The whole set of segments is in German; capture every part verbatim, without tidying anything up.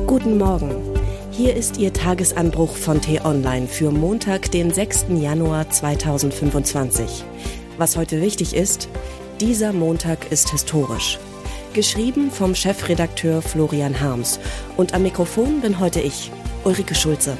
Guten Morgen. Hier ist Ihr Tagesanbruch von T-Online für Montag, den sechsten Januar zweitausendfünfundzwanzig. Was heute wichtig ist: Dieser Montag ist historisch. Geschrieben vom Chefredakteur Florian Harms. Und am Mikrofon bin heute ich, Ulrike Schulze.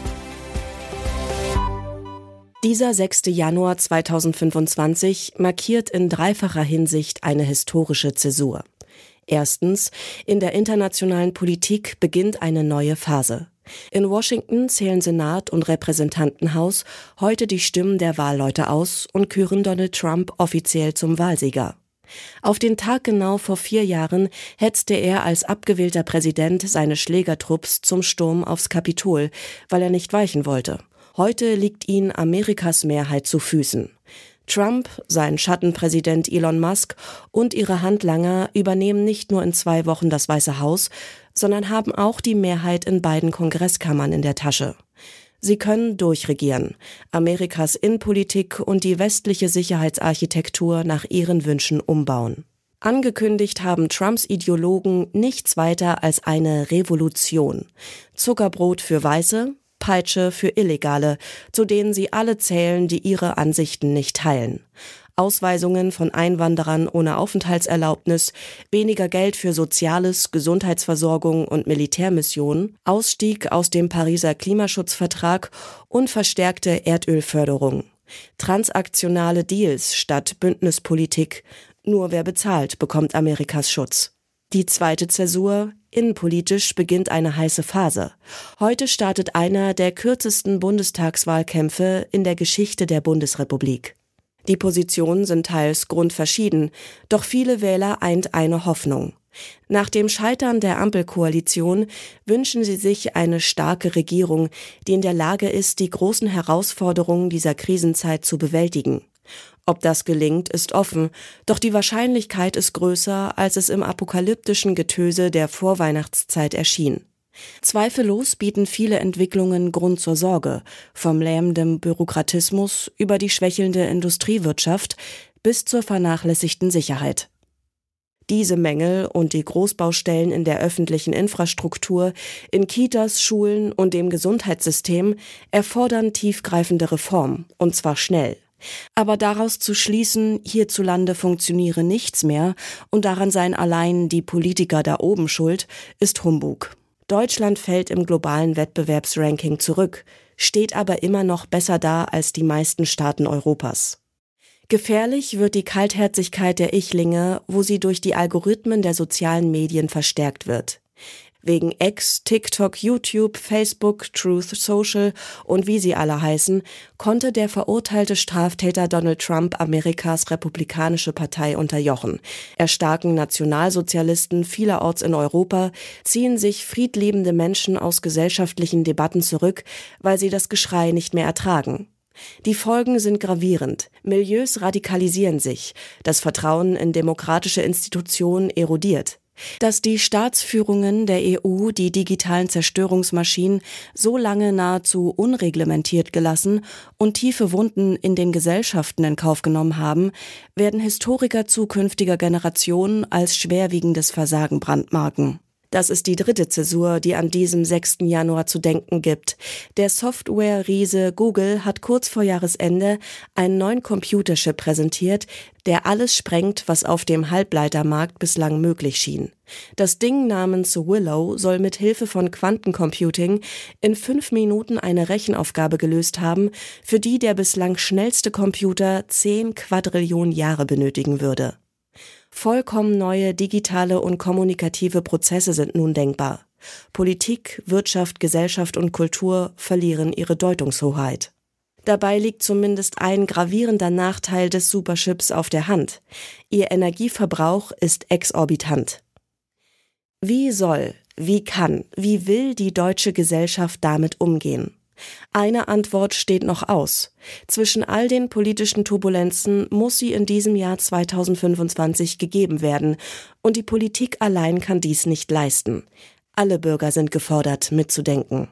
Dieser sechste Januar zweitausendfünfundzwanzig markiert in dreifacher Hinsicht eine historische Zäsur. Erstens, in der internationalen Politik beginnt eine neue Phase. In Washington zählen Senat und Repräsentantenhaus heute die Stimmen der Wahlleute aus und küren Donald Trump offiziell zum Wahlsieger. Auf den Tag genau vor vier Jahren hetzte er als abgewählter Präsident seine Schlägertrupps zum Sturm aufs Kapitol, weil er nicht weichen wollte. Heute liegt ihnen Amerikas Mehrheit zu Füßen. Trump, sein Schattenpräsident Elon Musk und ihre Handlanger übernehmen nicht nur in zwei Wochen das Weiße Haus, sondern haben auch die Mehrheit in beiden Kongresskammern in der Tasche. Sie können durchregieren, Amerikas Innenpolitik und die westliche Sicherheitsarchitektur nach ihren Wünschen umbauen. Angekündigt haben Trumps Ideologen nichts weiter als eine Revolution. Zuckerbrot für Weiße, Peitsche für Illegale, zu denen sie alle zählen, die ihre Ansichten nicht teilen. Ausweisungen von Einwanderern ohne Aufenthaltserlaubnis, weniger Geld für Soziales, Gesundheitsversorgung und Militärmissionen, Ausstieg aus dem Pariser Klimaschutzvertrag und verstärkte Erdölförderung. Transaktionale Deals statt Bündnispolitik. Nur wer bezahlt, bekommt Amerikas Schutz. Die zweite Zäsur: Innenpolitisch beginnt eine heiße Phase. Heute startet einer der kürzesten Bundestagswahlkämpfe in der Geschichte der Bundesrepublik. Die Positionen sind teils grundverschieden, doch viele Wähler eint eine Hoffnung. Nach dem Scheitern der Ampelkoalition wünschen sie sich eine starke Regierung, die in der Lage ist, die großen Herausforderungen dieser Krisenzeit zu bewältigen. Ob das gelingt, ist offen, doch die Wahrscheinlichkeit ist größer, als es im apokalyptischen Getöse der Vorweihnachtszeit erschien. Zweifellos bieten viele Entwicklungen Grund zur Sorge, vom lähmenden Bürokratismus über die schwächelnde Industriewirtschaft bis zur vernachlässigten Sicherheit. Diese Mängel und die Großbaustellen in der öffentlichen Infrastruktur, in Kitas, Schulen und dem Gesundheitssystem erfordern tiefgreifende Reform, und zwar schnell. Aber daraus zu schließen, hierzulande funktioniere nichts mehr und daran seien allein die Politiker da oben schuld, ist Humbug. Deutschland fällt im globalen Wettbewerbsranking zurück, steht aber immer noch besser da als die meisten Staaten Europas. Gefährlich wird die Kaltherzigkeit der Ichlinge, wo sie durch die Algorithmen der sozialen Medien verstärkt wird. Wegen X, TikTok, YouTube, Facebook, Truth Social und wie sie alle heißen, konnte der verurteilte Straftäter Donald Trump Amerikas Republikanische Partei unterjochen. Erstarken Nationalsozialisten vielerorts in Europa, ziehen sich friedliebende Menschen aus gesellschaftlichen Debatten zurück, weil sie das Geschrei nicht mehr ertragen. Die Folgen sind gravierend. Milieus radikalisieren sich. Das Vertrauen in demokratische Institutionen erodiert. Dass die Staatsführungen der E U die digitalen Zerstörungsmaschinen so lange nahezu unreglementiert gelassen und tiefe Wunden in den Gesellschaften in Kauf genommen haben, werden Historiker zukünftiger Generationen als schwerwiegendes Versagen brandmarken. Das ist die dritte Zäsur, die an diesem sechsten Januar zu denken gibt. Der Software-Riese Google hat kurz vor Jahresende einen neuen Computerchip präsentiert, der alles sprengt, was auf dem Halbleitermarkt bislang möglich schien. Das Ding namens Willow soll mit Hilfe von Quantencomputing in fünf Minuten eine Rechenaufgabe gelöst haben, für die der bislang schnellste Computer zehn Quadrillionen Jahre benötigen würde. Vollkommen neue digitale und kommunikative Prozesse sind nun denkbar. Politik, Wirtschaft, Gesellschaft und Kultur verlieren ihre Deutungshoheit. Dabei liegt zumindest ein gravierender Nachteil des Superchips auf der Hand. Ihr Energieverbrauch ist exorbitant. Wie soll, wie kann, wie will die deutsche Gesellschaft damit umgehen? Eine Antwort steht noch aus. Zwischen all den politischen Turbulenzen muss sie in diesem Jahr zweitausendfünfundzwanzig gegeben werden, und die Politik allein kann dies nicht leisten. Alle Bürger sind gefordert, mitzudenken.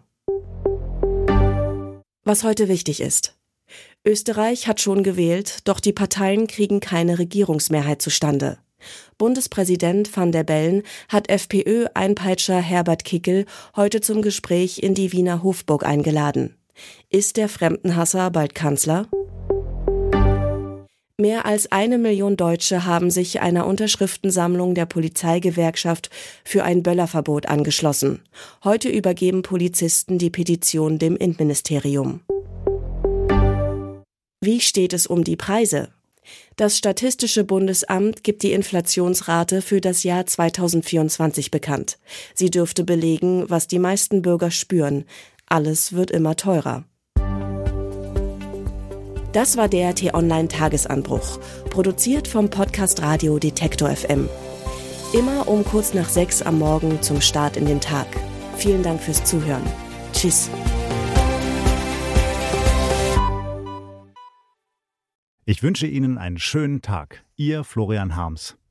Was heute wichtig ist: Österreich hat schon gewählt, doch die Parteien kriegen keine Regierungsmehrheit zustande. Bundespräsident Van der Bellen hat FPÖ-Einpeitscher Herbert Kickl heute zum Gespräch in die Wiener Hofburg eingeladen. Ist der Fremdenhasser bald Kanzler? Mehr als eine Million Deutsche haben sich einer Unterschriftensammlung der Polizeigewerkschaft für ein Böllerverbot angeschlossen. Heute übergeben Polizisten die Petition dem Innenministerium. Wie steht es um die Preise? Das Statistische Bundesamt gibt die Inflationsrate für das Jahr zweitausendvierundzwanzig bekannt. Sie dürfte belegen, was die meisten Bürger spüren. Alles wird immer teurer. Das war der T-Online-Tagesanbruch, produziert vom Podcast Radio Detektor F M. Immer um kurz nach sechs am Morgen zum Start in den Tag. Vielen Dank fürs Zuhören. Tschüss. Ich wünsche Ihnen einen schönen Tag. Ihr Florian Harms.